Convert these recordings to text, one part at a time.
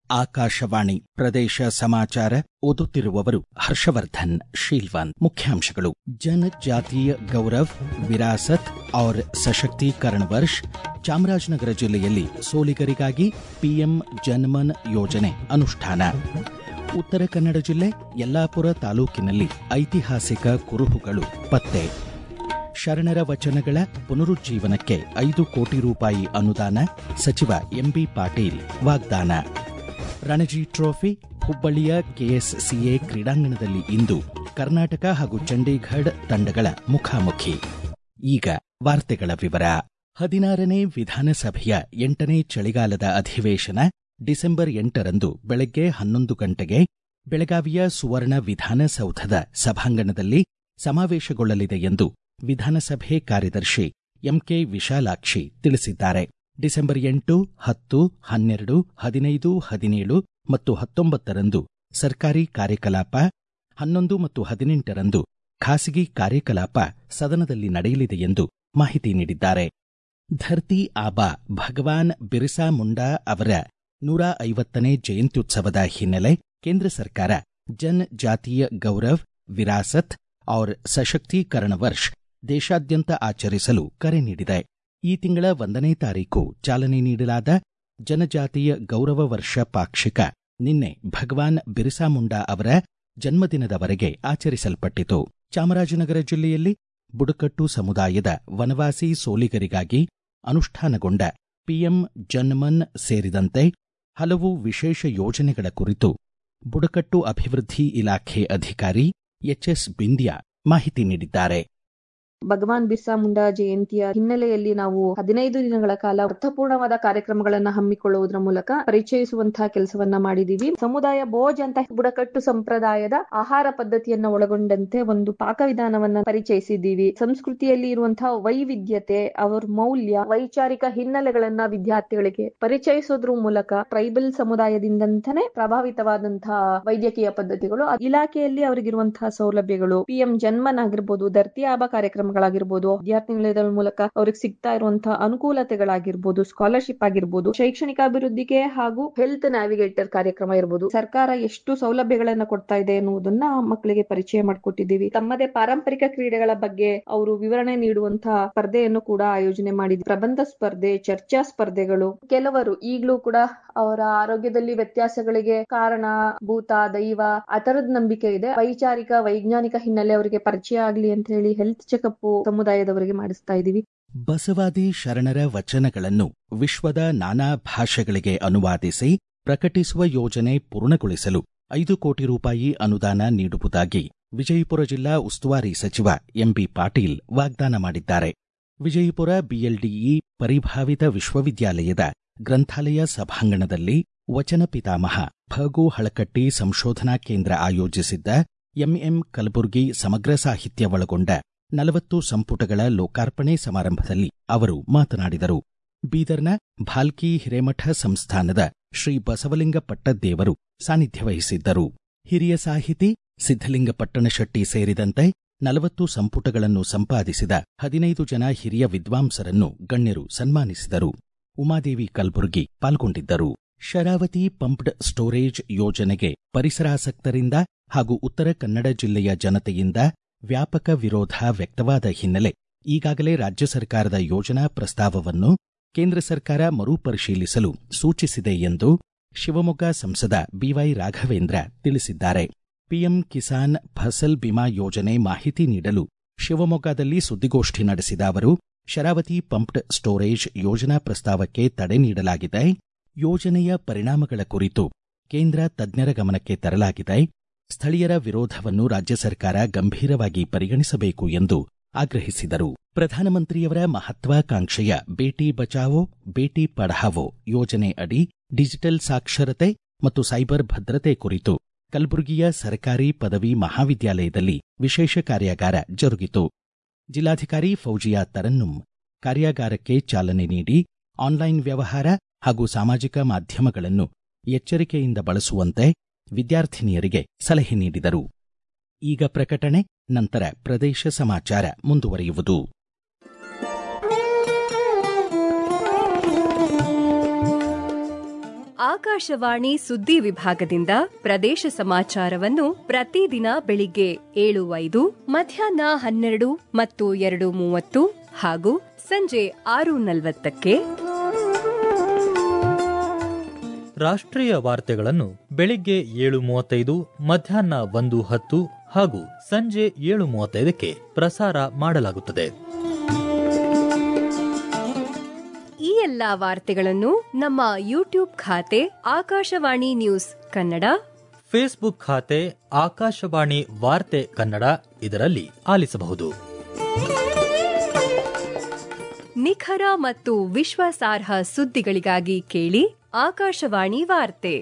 ಆಕಾಶವಾಣಿ ಪ್ರದೇಶ ಸಮಾಚಾರ ಓದುತ್ತಿರುವವರು ಹರ್ಷವರ್ಧನ್ ಶೀಲ್ವಂತ್. ಮುಖ್ಯಾಂಶಗಳು. ಜನಜಾತೀಯ ಗೌರವ್ ವಿರಾಸತ್ ಔರ್ ಸಶಕ್ತೀಕರಣ ವರ್ಷ. ಚಾಮರಾಜನಗರ ಜಿಲ್ಲೆಯಲ್ಲಿ ಸೋಲಿಗರಿಗಾಗಿ ಪಿಎಂ ಜನಮನ್ ಯೋಜನೆ ಅನುಷ್ಠಾನ. ಉತ್ತರ ಕನ್ನಡ ಜಿಲ್ಲೆ ಯಲ್ಲಾಪುರ ತಾಲೂಕಿನಲ್ಲಿ ಐತಿಹಾಸಿಕ ಕುರುಹುಗಳು ಪತ್ತೆ. ಶರಣರ ವಚನಗಳ ಪುನರುಜ್ಜೀವನಕ್ಕೆ 5 ಕೋಟಿ ರೂಪಾಯಿ ಅನುದಾನ. ಸಚಿವ ಎಂಬಿ ಪಾಟೀಲ್ ವಾಗ್ದಾನ. ರಣಜಿ ಟ್ರೋಫಿ ಹುಬ್ಬಳ್ಳಿಯ ಕೆಎಸ್ಸಿಎ ಕ್ರೀಡಾಂಗಣದಲ್ಲಿ ಇಂದು ಕರ್ನಾಟಕ ಹಾಗೂ ಚಂಡೀಗಢ ತಂಡಗಳ ಮುಖಾಮುಖಿ. ಈಗ ವಾರ್ತೆಗಳ ವಿವರ. 16ನೇ ವಿಧಾನಸಭೆಯ 8ನೇ ಚಳಿಗಾಲದ ಅಧಿವೇಶನ ಡಿಸೆಂಬರ್ 8ರಂದು ಬೆಳಗ್ಗೆ 11 ಗಂಟೆಗೆ ಬೆಳಗಾವಿಯ ಸುವರ್ಣ ವಿಧಾನಸೌಧದ ಸಭಾಂಗಣದಲ್ಲಿ ಸಮಾವೇಶಗೊಳ್ಳಲಿದೆ ಎಂದು ವಿಧಾನಸಭೆ ಕಾರ್ಯದರ್ಶಿ ಎಂಕೆ ವಿಶಾಲಾಕ್ಷಿ ತಿಳಿಸಿದ್ದಾರೆ. ಡಿಸೆಂಬರ್ 8, 10, 12, 15, 17 ಮತ್ತು 19ರಂದು ಸರ್ಕಾರಿ ಕಾರ್ಯಕಲಾಪ, 11 ಮತ್ತು 18ರಂದು ಖಾಸಗಿ ಕಾರ್ಯಕಲಾಪ ಸದನದಲ್ಲಿ ನಡೆಯಲಿದೆ ಎಂದು ಮಾಹಿತಿ ನೀಡಿದ್ದಾರೆ. ಧರ್ತಿ ಆಬಾ ಭಗವಾನ್ ಬಿರ್ಸಾ ಮುಂಡಾ ಅವರ 150ನೇ ಜಯಂತ್ಯುತ್ಸವದ ಹಿನ್ನೆಲೆ ಕೇಂದ್ರ ಸರ್ಕಾರ ಜನಜಾತೀಯ ಗೌರವ್ ವಿರಾಸತ್ ಔರ್ ಸಶಕ್ತೀಕರಣ ವರ್ಷ ದೇಶಾದ್ಯಂತ ಆಚರಿಸಲು ಕರೆ ನೀಡಿದೆ. ಈ ತಿಂಗಳ 1ನೇ ತಾರೀಕು ಚಾಲನೆ ನೀಡಲಾದ ಜನಜಾತೀಯ ಗೌರವ ವರ್ಷ ಪಾಕ್ಷಿಕ ನಿನ್ನೆ ಭಗವಾನ್ ಬಿರ್ಸಾ ಮುಂಡಾ ಅವರ ಜನ್ಮದಿನದವರೆಗೆ ಆಚರಿಸಲ್ಪಟ್ಟಿತು. ಚಾಮರಾಜನಗರ ಜಿಲ್ಲೆಯಲ್ಲಿ ಬುಡಕಟ್ಟು ಸಮುದಾಯದ ವನವಾಸಿ ಸೋಲಿಗರಿಗಾಗಿ ಅನುಷ್ಠಾನಗೊಂಡ ಪಿಎಂ ಜನಮನ್ ಸೇರಿದಂತೆ ಹಲವು ವಿಶೇಷ ಯೋಜನೆಗಳ ಕುರಿತು ಬುಡಕಟ್ಟು ಅಭಿವೃದ್ಧಿ ಇಲಾಖೆ ಅಧಿಕಾರಿ ಎಚ್ಎಸ್ ಬಿಂದ್ಯಾ ಮಾಹಿತಿ ನೀಡಿದ್ದಾರೆ. ಭಗವಾನ್ ಬಿರ್ಸಾ ಮುಂಡಾ ಜಯಂತಿಯ ಹಿನ್ನೆಲೆಯಲ್ಲಿ ನಾವು 15 ದಿನಗಳ ಕಾಲ ಅರ್ಥಪೂರ್ಣವಾದ ಕಾರ್ಯಕ್ರಮಗಳನ್ನ ಹಮ್ಮಿಕೊಳ್ಳುವುದರ ಮೂಲಕ ಪರಿಚಯಿಸುವಂತಹ ಕೆಲಸವನ್ನ ಮಾಡಿದೀವಿ. ಸಮುದಾಯ ಭೋಜ್ ಅಂತ ಬುಡಕಟ್ಟು ಸಂಪ್ರದಾಯದ ಆಹಾರ ಪದ್ಧತಿಯನ್ನ ಒಳಗೊಂಡಂತೆ ಒಂದು ಪಾಕವಿಧಾನವನ್ನ ಪರಿಚಯಿಸಿದ್ದೀವಿ. ಸಂಸ್ಕೃತಿಯಲ್ಲಿ ಇರುವಂತಹ ವೈವಿಧ್ಯತೆ, ಅವರ ಮೌಲ್ಯ, ವೈಚಾರಿಕ ಹಿನ್ನೆಲೆಗಳನ್ನ ವಿದ್ಯಾರ್ಥಿಗಳಿಗೆ ಪರಿಚಯಿಸೋದ್ರ ಮೂಲಕ ಟ್ರೈಬಲ್ ಸಮುದಾಯದಿಂದಂತಾನೆ ಪ್ರಭಾವಿತವಾದಂತಹ ವೈದ್ಯಕೀಯ ಪದ್ಧತಿಗಳು, ಇಲಾಖೆಯಲ್ಲಿ ಅವರಿಗಿರುವಂತಹ ಸೌಲಭ್ಯಗಳು, ಪಿಎಂ ಜನ್ಮನ್ ಆಗಿರ್ಬೋದು, ಧರ್ತಿ ಆಬಾ ಕಾರ್ಯಕ್ರಮಗಳಾಗಿರ್ಬೋದು, ವಿದ್ಯಾರ್ಥಿಗಳ ಮೂಲಕ ಅವ್ರಿಗೆ ಸಿಗ್ತಾ ಇರುವಂತಹ ಅನುಕೂಲತೆಗಳಾಗಿರ್ಬೋದು, ಸ್ಕಾಲರ್ಶಿಪ್ ಆಗಿರ್ಬೋದು, ಶೈಕ್ಷಣಿಕ ಅಭಿವೃದ್ಧಿಗೆ ಹಾಗೂ ಹೆಲ್ತ್ ನ್ಯಾವಿಗೇಟರ್ ಕಾರ್ಯಕ್ರಮ ಇರ್ಬೋದು, ಸರ್ಕಾರ ಎಷ್ಟು ಸೌಲಭ್ಯಗಳನ್ನ ಕೊಡ್ತಾ ಇದೆ ಎನ್ನುವುದನ್ನ ಮಕ್ಕಳಿಗೆ ಪರಿಚಯ ಮಾಡಿಕೊಟ್ಟಿದ್ದೀವಿ. ತಮ್ಮದೇ ಪಾರಂಪರಿಕ ಕ್ರೀಡೆಗಳ ಬಗ್ಗೆ ಅವರು ವಿವರಣೆ ನೀಡುವಂತಹ ಸ್ಪರ್ಧೆಯನ್ನು ಕೂಡ ಆಯೋಜನೆ ಮಾಡಿದ್ವಿ. ಪ್ರಬಂಧ ಸ್ಪರ್ಧೆ, ಚರ್ಚಾ ಸ್ಪರ್ಧೆಗಳು. ಕೆಲವರು ಈಗಲೂ ಕೂಡ ಅವರ ಆರೋಗ್ಯದಲ್ಲಿ ವ್ಯತ್ಯಾಸಗಳಿಗೆ ಕಾರಣ ಭೂತ, ದೈವ ಆ ತರದ ನಂಬಿಕೆ ಇದೆ. ವೈಚಾರಿಕ ವೈಜ್ಞಾನಿಕ ಹಿನ್ನೆಲೆ ಅವರಿಗೆ ಪರಿಚಯ ಆಗ್ಲಿ ಅಂತ ಹೇಳಿ ಹೆಲ್ತ್ ಚೆಕಪ್ ಸಮುದಾಯದವರಿಗೆ ಮಾಡಿಸ್ತಾ ಇದೀವಿ. ಬಸವಾದಿ ಶರಣರ ವಚನಗಳನ್ನು ವಿಶ್ವದ ನಾನಾ ಭಾಷೆಗಳಿಗೆ ಅನುವಾದಿಸಿ ಪ್ರಕಟಿಸುವ ಯೋಜನೆ ಪೂರ್ಣಗೊಳಿಸಲು 5 ಕೋಟಿ ರೂಪಾಯಿ ಅನುದಾನ ನೀಡುವುದಾಗಿ ವಿಜಯಪುರ ಜಿಲ್ಲಾ ಉಸ್ತುವಾರಿ ಸಚಿವ ಎಂಬಿ ಪಾಟೀಲ್ ವಾಗ್ದಾನ ಮಾಡಿದ್ದಾರೆ. ವಿಜಯಪುರ ಬಿಎಲ್ಡಿಇ ಪರಿಭಾವಿತ ವಿಶ್ವವಿದ್ಯಾಲಯದ ಗ್ರಂಥಾಲಯ ಸಭಾಂಗಣದಲ್ಲಿ ವಚನ ಪಿತಾಮಹ ಫಗು ಹಳಕಟ್ಟಿ ಸಂಶೋಧನಾ ಕೇಂದ್ರ ಆಯೋಜಿಸಿದ್ದ ಎಂಎಂ ಕಲಬುರ್ಗಿ ಸಮಗ್ರ ಸಾಹಿತ್ಯ ಒಳಗೊಂಡ 40 ಸಂಪುಟಗಳ ಲೋಕಾರ್ಪಣೆ ಸಮಾರಂಭದಲ್ಲಿ ಅವರು ಮಾತನಾಡಿದರು. ಬೀದರ್ನ ಭಾಲ್ಕಿ ಹಿರೇಮಠ ಸಂಸ್ಥಾನದ ಶ್ರೀ ಬಸವಲಿಂಗ ಪಟ್ಟದ್ದೇವರು ಸಾನ್ನಿಧ್ಯ ವಹಿಸಿದ್ದರು. ಹಿರಿಯ ಸಾಹಿತಿ ಸಿದ್ದಲಿಂಗ ಪಟ್ಟಣಶೆಟ್ಟಿ ಸೇರಿದಂತೆ 40 ಸಂಪುಟಗಳನ್ನು ಸಂಪಾದಿಸಿದ 15 ಜನ ಹಿರಿಯ ವಿದ್ವಾಂಸರನ್ನು ಗಣ್ಯರು ಸನ್ಮಾನಿಸಿದರು. ಉಮಾದೇವಿ ಕಲಬುರ್ಗಿ ಪಾಲ್ಗೊಂಡಿದ್ದರು. ಶರಾವತಿ ಪಂಪ್ಡ್ ಸ್ಟೋರೇಜ್ ಯೋಜನೆಗೆ ಪರಿಸರಾಸಕ್ತರಿಂದ ಹಾಗೂ ಉತ್ತರ ಕನ್ನಡ ಜಿಲ್ಲೆಯ ಜನತೆಯಿಂದ ವ್ಯಾಪಕ ವಿರೋಧ ವ್ಯಕ್ತವಾದ ಹಿನ್ನೆಲೆ ಈಗಾಗಲೇ ರಾಜ್ಯ ಸರ್ಕಾರದ ಯೋಜನಾ ಪ್ರಸ್ತಾವವನ್ನು ಕೇಂದ್ರ ಸರ್ಕಾರ ಮರುಪರಿಶೀಲಿಸಲು ಸೂಚಿಸಿದೆ ಎಂದು ಶಿವಮೊಗ್ಗ ಸಂಸದ ಬಿವೈ ರಾಘವೇಂದ್ರ ತಿಳಿಸಿದ್ದಾರೆ. ಪಿಎಂ ಕಿಸಾನ್ ಫಸಲ್ ಬಿಮಾ ಯೋಜನೆ ಮಾಹಿತಿ ನೀಡಲು ಶಿವಮೊಗ್ಗದಲ್ಲಿ ಸುದ್ದಿಗೋಷ್ಠಿ ನಡೆಸಿದ ಅವರು, ಶರಾವತಿ ಪಂಪ್ಡ್ ಸ್ಟೋರೇಜ್ ಯೋಜನಾ ಪ್ರಸ್ತಾವಕ್ಕೆ ತಡೆ ನೀಡಲಾಗಿದೆ. ಯೋಜನೆಯ ಪರಿಣಾಮಗಳ ಕುರಿತು ಕೇಂದ್ರ ತಜ್ಞರ ಗಮನಕ್ಕೆ ತರಲಾಗಿದೆ. ಸ್ಥಳೀಯರ ವಿರೋಧವನ್ನು ರಾಜ್ಯ ಸರ್ಕಾರ ಗಂಭೀರವಾಗಿ ಪರಿಗಣಿಸಬೇಕು ಎಂದು ಆಗ್ರಹಿಸಿದರು. ಪ್ರಧಾನಮಂತ್ರಿಯವರ ಮಹತ್ವಾಕಾಂಕ್ಷೆಯ ಬೇಟಿ ಬಚಾವೋ ಬೇಟಿ ಪಢಾವೋ ಯೋಜನೆ ಅಡಿ ಡಿಜಿಟಲ್ ಸಾಕ್ಷರತೆ ಮತ್ತು ಸೈಬರ್ ಭದ್ರತೆ ಕುರಿತು ಕಲಬುರಗಿಯ ಸರ್ಕಾರಿ ಪದವಿ ಮಹಾವಿದ್ಯಾಲಯದಲ್ಲಿ ವಿಶೇಷ ಕಾರ್ಯಾಗಾರ ಜರುಗಿತು. ಜಿಲ್ಲಾಧಿಕಾರಿ ಫೌಜಿಯಾ ತರನ್ನುಂ ಕಾರ್ಯಾಗಾರಕ್ಕೆ ಚಾಲನೆ ನೀಡಿ ಆನ್ಲೈನ್ ವ್ಯವಹಾರ ಹಾಗೂ ಸಾಮಾಜಿಕ ಮಾಧ್ಯಮಗಳನ್ನು ಎಚ್ಚರಿಕೆಯಿಂದ ಬಳಸುವಂತೆ ವಿದ್ಯಾರ್ಥಿನಿಯರಿಗೆ ಸಲಹೆ ನೀಡಿದರು. ಈಗ ಪ್ರಕಟಣೆ, ನಂತರ ಪ್ರದೇಶ ಸಮಾಚಾರ ಮುಂದುವರಿಯುವುದು. ಆಕಾಶ ಆಕಾಶವಾಣಿ ಸುದ್ದಿ ವಿಭಾಗದಿಂದ ಪ್ರದೇಶ ಸಮಾಚಾರವನ್ನು ಪ್ರತಿದಿನ ಬೆಳಿಗ್ಗೆ 7:05, ಮಧ್ಯಾಹ್ನ 12 ಮತ್ತು 2:30 ಹಾಗೂ ಸಂಜೆ 6:40ಕ್ಕೆ. ರಾಷ್ಟ್ರೀಯ ವಾರ್ತೆಗಳನ್ನು ಬೆಳಿಗ್ಗೆ 7:35, ಮಧ್ಯಾಹ್ನ 1:10 ಹಾಗೂ ಸಂಜೆ 7:35ಕ್ಕೆ ಪ್ರಸಾರ ಮಾಡಲಾಗುತ್ತದೆ. ಈ ಎಲ್ಲಾ ವಾರ್ತೆಗಳನ್ನು ನಮ್ಮ ಯೂಟ್ಯೂಬ್ ಖಾತೆ ಆಕಾಶವಾಣಿ ನ್ಯೂಸ್ ಕನ್ನಡ, ಫೇಸ್ಬುಕ್ ಖಾತೆ ಆಕಾಶವಾಣಿ ವಾರ್ತೆ ಕನ್ನಡ ಇದರಲ್ಲಿ ಆಲಿಸಬಹುದು. ನಿಖರ ಮತ್ತು ವಿಶ್ವಾಸಾರ್ಹ ಸುದ್ದಿಗಳಿಗಾಗಿ ಕೇಳಿ ಆಕಾಶವಾಣಿ ವಾರ್ತೆ.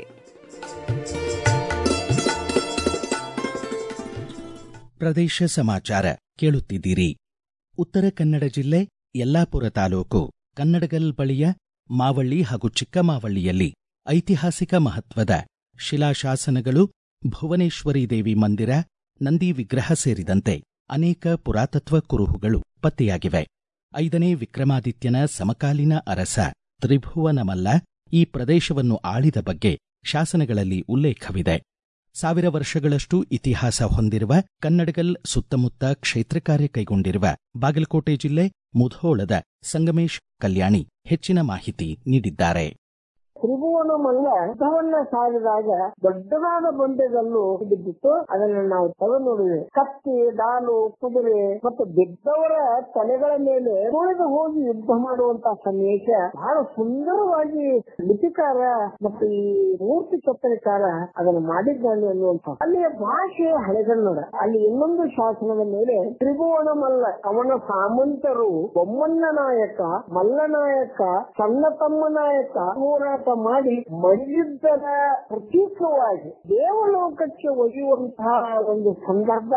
ಪ್ರದೇಶ ಸಮಾಚಾರ ಕೇಳುತ್ತಿದ್ದೀರಿ. ಉತ್ತರ ಕನ್ನಡ ಜಿಲ್ಲೆ ಯಲ್ಲಾಪುರ ತಾಲೂಕು ಕನ್ನಡಗಲ್ ಬಳಿಯ ಮಾವಳ್ಳಿ ಹಾಗೂ ಚಿಕ್ಕಮಾವಳ್ಳಿಯಲ್ಲಿ ಐತಿಹಾಸಿಕ ಮಹತ್ವದ ಶಿಲಾಶಾಸನಗಳು, ಭುವನೇಶ್ವರಿ ದೇವಿ ಮಂದಿರ, ನಂದಿ ವಿಗ್ರಹ ಸೇರಿದಂತೆ ಅನೇಕ ಪುರಾತತ್ವ ಕುರುಹುಗಳು ಪತ್ತೆಯಾಗಿವೆ. 5ನೇ ವಿಕ್ರಮಾದಿತ್ಯನ ಸಮಕಾಲೀನ ಅರಸ ತ್ರಿಭುವನಮಲ್ಲ ಈ ಪ್ರದೇಶವನ್ನು ಆಳಿದ ಬಗ್ಗೆ ಶಾಸನಗಳಲ್ಲಿ ಉಲ್ಲೇಖವಿದೆ. 1000 ವರ್ಷಗಳಷ್ಟು ಇತಿಹಾಸ ಹೊಂದಿರುವ ಕನ್ನಡಗಲ್ ಸುತ್ತಮುತ್ತ ಕ್ಷೇತ್ರ ಕಾರ್ಯ ಕೈಗೊಂಡಿರುವ ಬಾಗಲಕೋಟೆ ಜಿಲ್ಲೆ ಮುಧೋಳದ ಸಂಗಮೇಶ್ ಕಲ್ಯಾಣಿ ಹೆಚ್ಚಿನ ಮಾಹಿತಿ ನೀಡಿದ್ದಾರೆ. ತ್ರಿಭುವನಮಲ್ಲ ಯುದ್ಧವನ್ನ ಸಾರಿದಾಗ ದೊಡ್ಡದಾದ ಬಂಡೆಗಲ್ಲು ಬಿದ್ದಿತ್ತು. ಅದನ್ನು ನಾವು ತೆಗೆದು ನೋಡಿದ್ವಿ. ಕತ್ತಿ, ಡಾಲು, ಕುದುರೆ ಮತ್ತು ಬಿದ್ದವರ ತಲೆಗಳ ಮೇಲೆ ತುಳಿದು ಹೋಗಿ ಯುದ್ಧ ಮಾಡುವಂತಹ ಸನ್ನಿವೇಶ ಬಹಳ ಸುಂದರವಾಗಿ ಲಿಪಿಕಾರ ಮತ್ತು ಈ ಮೂರ್ತಿ ಕೆತ್ತನೆಕಾರ ಅದನ್ನು ಮಾಡಿದ್ದಾನೆ ಅನ್ನುವಂಥ. ಅಲ್ಲಿಯ ಭಾಷೆ ಹಳೆಗನ್ನಡ. ಅಲ್ಲಿ ಇನ್ನೊಂದು ಶಾಸನದ ಮೇಲೆ ತ್ರಿಭುವನಮಲ್ಲ ಅವನ ಸಾಮಂತರು ಬೊಮ್ಮಣ್ಣ ನಾಯಕ, ಮಲ್ಲನಾಯಕ, ಸಣ್ಣ ತಮ್ಮ ನಾಯಕ ಹೋರಾಟ ಮಾಡಿ ಮಡಿಯುದ್ಧದ ಪ್ರತೀಕವಾಗಿ ದೇವಲೋಕಕ್ಕೆ ಒಯ್ಯುವಂತಹ ಒಂದು ಸಂದರ್ಭ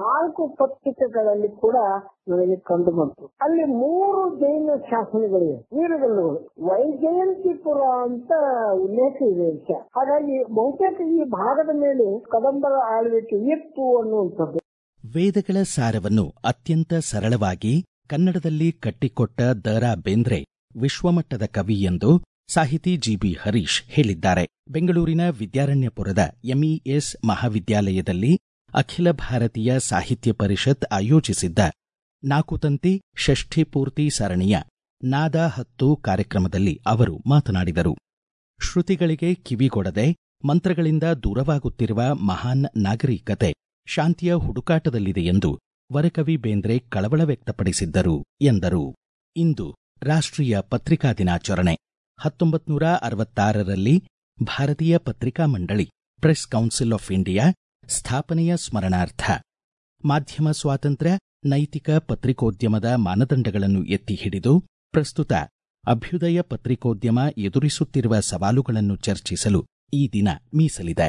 4 ಪತ್ರಿಕೆಗಳಲ್ಲಿ ಕೂಡ ನನಗೆ ಕಂಡು ಬಂತು. ಅಲ್ಲಿ 3 ಜೈನ ಶಾಸನಗಳಿವೆ, ವೀರಗಲ್ಲುಗಳು. ವೈಜಯಂತಿಪುರ ಅಂತ ಉಲ್ಲೇಖ ಇದೆ ವಿಷಯ. ಹಾಗಾಗಿ ಬಹುತೇಕ ಈ ಭಾಗದ ಮೇಲೆ ಕದಂಬರ ಆಳ್ವಿಕೆ ಇತ್ತು ಅನ್ನುವಂಥದ್ದು. ವೇದಗಳ ಸಾರವನ್ನು ಅತ್ಯಂತ ಸರಳವಾಗಿ ಕನ್ನಡದಲ್ಲಿ ಕಟ್ಟಿಕೊಟ್ಟ ದ.ರಾ. ಬೇಂದ್ರೆ ವಿಶ್ವಮಟ್ಟದ ಕವಿ ಎಂದು ಸಾಹಿತಿ ಜಿ.ಬಿ. ಹರೀಶ್ ಹೇಳಿದ್ದಾರೆ. ಬೆಂಗಳೂರಿನ ವಿದ್ಯಾರಣ್ಯಪುರದ ಎಂಇಎಸ್ ಮಹಾವಿದ್ಯಾಲಯದಲ್ಲಿ ಅಖಿಲ ಭಾರತೀಯ ಸಾಹಿತ್ಯ ಪರಿಷತ್ ಆಯೋಜಿಸಿದ್ದ 4 ತಂತಿ ಷಷ್ಠಿ ಪೂರ್ತಿ ಸರಣಿಯ ನಾದ 10 ಕಾರ್ಯಕ್ರಮದಲ್ಲಿ ಅವರು ಮಾತನಾಡಿದರು. ಶ್ರುತಿಗಳಿಗೆ ಕಿವಿಗೊಡದೆ ಮಂತ್ರಗಳಿಂದ ದೂರವಾಗುತ್ತಿರುವ ಮಹಾನ್ ನಾಗರಿಕತೆ ಶಾಂತಿಯ ಹುಡುಕಾಟದಲ್ಲಿದೆ ಎಂದು ವರಕವಿ ಬೇಂದ್ರೆ ಕಳವಳ ವ್ಯಕ್ತಪಡಿಸಿದ್ದರು ಎಂದರು. ಇಂದು ರಾಷ್ಟ್ರೀಯ ಪತ್ರಿಕಾ ದಿನಾಚರಣೆ. 1966ರಲ್ಲಿ ಭಾರತೀಯ ಪತ್ರಿಕಾ ಮಂಡಳಿ ಪ್ರೆಸ್ ಕೌನ್ಸಿಲ್ ಆಫ್ ಇಂಡಿಯಾ ಸ್ಥಾಪನೆಯ ಸ್ಮರಣಾರ್ಥ ಮಾಧ್ಯಮ ಸ್ವಾತಂತ್ರ್ಯ, ನೈತಿಕ ಪತ್ರಿಕೋದ್ಯಮದ ಮಾನದಂಡಗಳನ್ನು ಎತ್ತಿ ಹಿಡಿದು ಪ್ರಸ್ತುತ ಅಭ್ಯುದಯ ಪತ್ರಿಕೋದ್ಯಮ ಎದುರಿಸುತ್ತಿರುವ ಸವಾಲುಗಳನ್ನು ಚರ್ಚಿಸಲು ಈ ದಿನ ಮೀಸಲಿದೆ.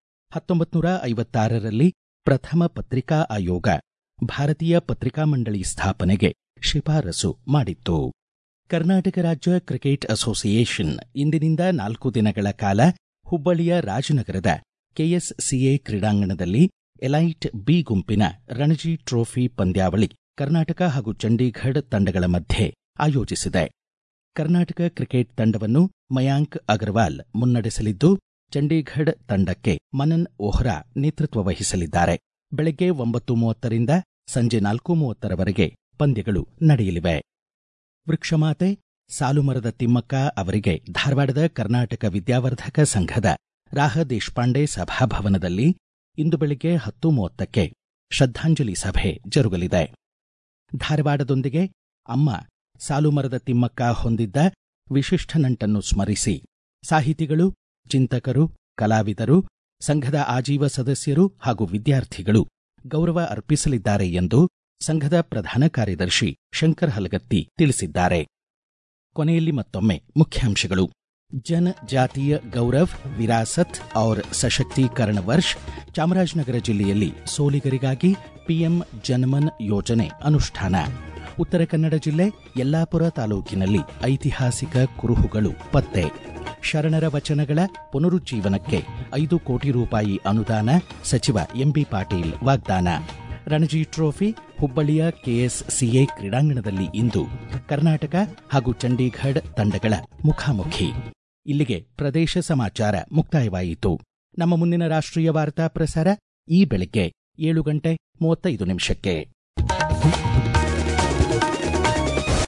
1956ರಲ್ಲಿ ಪ್ರಥಮ ಪತ್ರಿಕಾ ಆಯೋಗ ಭಾರತೀಯ ಪತ್ರಿಕಾ ಮಂಡಳಿ ಸ್ಥಾಪನೆಗೆ ಶಿಫಾರಸು ಮಾಡಿತ್ತು. ಕರ್ನಾಟಕ ರಾಜ್ಯ ಕ್ರಿಕೆಟ್ ಅಸೋಸಿಯೇಷನ್ ಇಂದಿನಿಂದ 4 ದಿನಗಳ ಕಾಲ ಹುಬ್ಬಳ್ಳಿಯ ರಾಜನಗರದ ಕೆಎಸ್ಸಿಎ ಕ್ರೀಡಾಂಗಣದಲ್ಲಿ ಎಲೈಟ್ ಬಿ ಗುಂಪಿನ ರಣಜಿ ಟ್ರೋಫಿ ಪಂದ್ಯಾವಳಿ ಕರ್ನಾಟಕ ಹಾಗೂ ಚಂಡೀಗಢ ತಂಡಗಳ ಮಧ್ಯೆ ಆಯೋಜಿಸಿದೆ. ಕರ್ನಾಟಕ ಕ್ರಿಕೆಟ್ ತಂಡವನ್ನು ಮಯಾಂಕ್ ಅಗರ್ವಾಲ್ ಮುನ್ನಡೆಸಲಿದ್ದು, ಚಂಡೀಗಢ ತಂಡಕ್ಕೆ ಮನನ್ ಓಹ್ರಾ ನೇತೃತ್ವ ವಹಿಸಲಿದ್ದಾರೆ. ಬೆಳಗ್ಗೆ 9:30ರಿಂದ ಸಂಜೆ 4:30ರವರೆಗೆ ಪಂದ್ಯಗಳು ನಡೆಯಲಿವೆ. ವೃಕ್ಷಮಾತೆ ಸಾಲುಮರದ ತಿಮ್ಮಕ್ಕ ಅವರಿಗೆ ಧಾರವಾಡದ ಕರ್ನಾಟಕ ವಿದ್ಯಾವರ್ಧಕ ಸಂಘದ ರಾಹ ದೇಶಪಾಂಡೆ ಸಭಾಭವನದಲ್ಲಿ ಇಂದು ಬೆಳಗ್ಗೆ 10:30ಕ್ಕೆ ಶ್ರದ್ಧಾಂಜಲಿ ಸಭೆ ಜರುಗಲಿದೆ. ಧಾರವಾಡದೊಂದಿಗೆ ಅಮ್ಮ ಸಾಲುಮರದ ತಿಮ್ಮಕ್ಕ ಹೊಂದಿದ್ದ ವಿಶಿಷ್ಟ ನಂಟನ್ನು ಸ್ಮರಿಸಿ ಸಾಹಿತಿಗಳು, ಚಿಂತಕರು, ಕಲಾವಿದರು, ಸಂಘದ ಆಜೀವ ಸದಸ್ಯರು ಹಾಗೂ ವಿದ್ಯಾರ್ಥಿಗಳು ಗೌರವ ಅರ್ಪಿಸಲಿದ್ದಾರೆ ಎಂದು ಸಂಘದ ಪ್ರಧಾನ ಕಾರ್ಯದರ್ಶಿ ಶಂಕರ್ ಹಲಗತ್ತಿ ತಿಳಿಸಿದ್ದಾರೆ. ಕೊನೆಯಲ್ಲಿ ಮತ್ತೊಮ್ಮೆ ಮುಖ್ಯಾಂಶಗಳು. ಜನಜಾತೀಯ ಗೌರವ್, ವಿರಾಸತ್ ಔರ್ ಸಶಕ್ತೀಕರಣ ವರ್ಷ ಚಾಮರಾಜನಗರ ಜಿಲ್ಲೆಯಲ್ಲಿ ಸೋಲಿಗರಿಗಾಗಿ ಪಿಎಂ ಜನಮನ್ ಯೋಜನೆ ಅನುಷ್ಠಾನ. ಉತ್ತರ ಕನ್ನಡ ಜಿಲ್ಲೆ ಯಲ್ಲಾಪುರ ತಾಲೂಕಿನಲ್ಲಿ ಐತಿಹಾಸಿಕ ಕುರುಹುಗಳು ಪತ್ತೆ. ಶರಣರ ವಚನಗಳ ಪುನರುಜ್ಜೀವನಕ್ಕೆ 5 ಕೋಟಿ ರೂಪಾಯಿ ಅನುದಾನ ಸಚಿವ ಎಂಬಿ ಪಾಟೀಲ್ ವಾಗ್ದಾನ. ರಣಜಿ ಟ್ರೋಫಿ ಹುಬ್ಬಳ್ಳಿಯ ಕೆಎಸ್ಸಿಎ ಕ್ರೀಡಾಂಗಣದಲ್ಲಿ ಇಂದು ಕರ್ನಾಟಕ ಹಾಗೂ ಚಂಡೀಗಢ ತಂಡಗಳ ಮುಖಾಮುಖಿ. ಇಲ್ಲಿಗೆ ಪ್ರದೇಶ ಸಮಾಚಾರ ಮುಕ್ತಾಯವಾಯಿತು. ನಮ್ಮ ಮುಂದಿನ ರಾಷ್ಟ್ರೀಯ ವಾರ್ತಾ ಪ್ರಸಾರ ಈ ಬೆಳಗ್ಗೆ 7:35 ನಿಮಿಷಕ್ಕೆ.